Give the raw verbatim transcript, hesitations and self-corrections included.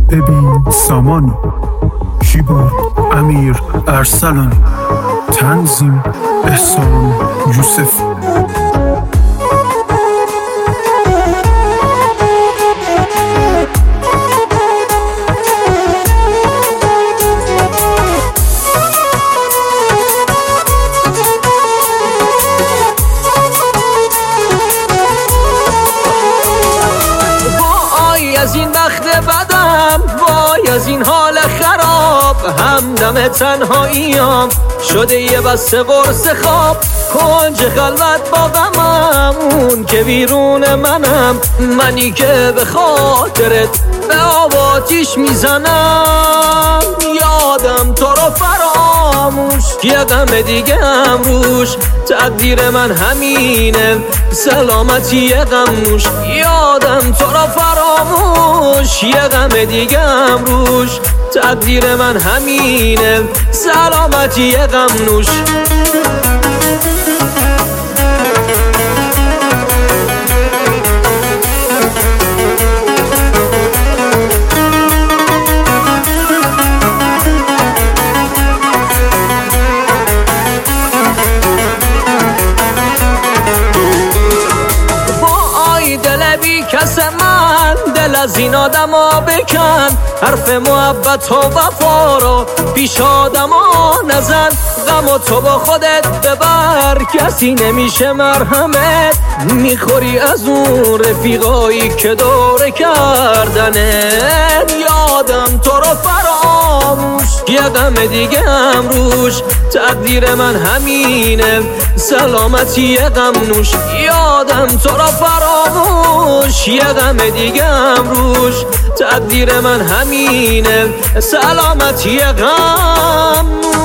ببین سامانی، کیبورد امیر ارسلانی، تنظیم احسان یوسفی. از این بخت بدم، وای از این حال خراب، همدم تنهاییم شده یه بسته قرص خواب. کنج خلوت با غمم، اون که بیرون منم، منی که به خاطرت به آب آتیش میزنم. یادم تو رو فراموش، یه غم دیگه هم روش، تقدیر من همینه سلامتی یه غم نوش. یادم تو رو فراموش، یه غم دیگه هم روش، تقدیر من همینه سلامتی یه غم نوش. کس من دل از این آدم ها بکن، حرف محبت و وفا رو پیش آدم ها نزن. غم و تو با خودت ببر، کسی نمیشه مرهمت، میخوری از اون رفیقایی که دوره کردنت. یادم تو رو فراموش، یه غم دیگه هم روش، تقدیر من همینه سلامتی یه غم نوش. یادم تو رو فراموش، یه غم دیگه هم روش، تقدیر من همینه سلامتی یه غم نوش.